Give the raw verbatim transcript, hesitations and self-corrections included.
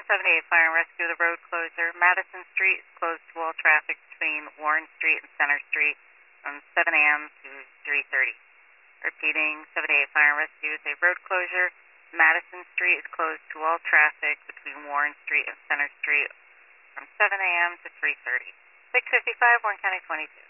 seventy-eight Fire and Rescue, the road closure. Madison Street is closed to all traffic between Warren Street and Center Street from seven a m to three thirty. Repeating, seventy-eight Fire and Rescue is a road closure. Madison Street is closed to all traffic between Warren Street and Center Street from seven a m to three thirty. six fifty-five, Warren County twenty-two.